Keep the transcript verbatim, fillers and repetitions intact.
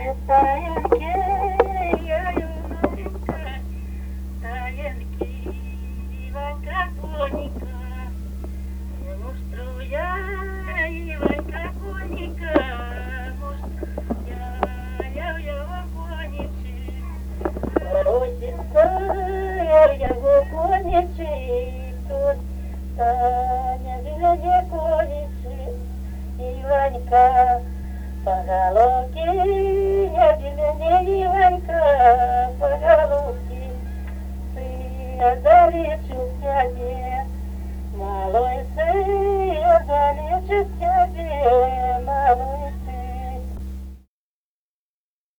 таянки, я Іванка, таянки, Іванка коніка, мустру я, Іванка коніка, мустру я, я його коніці, родиться, я його коніці, тут Таня біля коніці, Іванка, по головке, я тебе Иванка, по головке, ты одаришь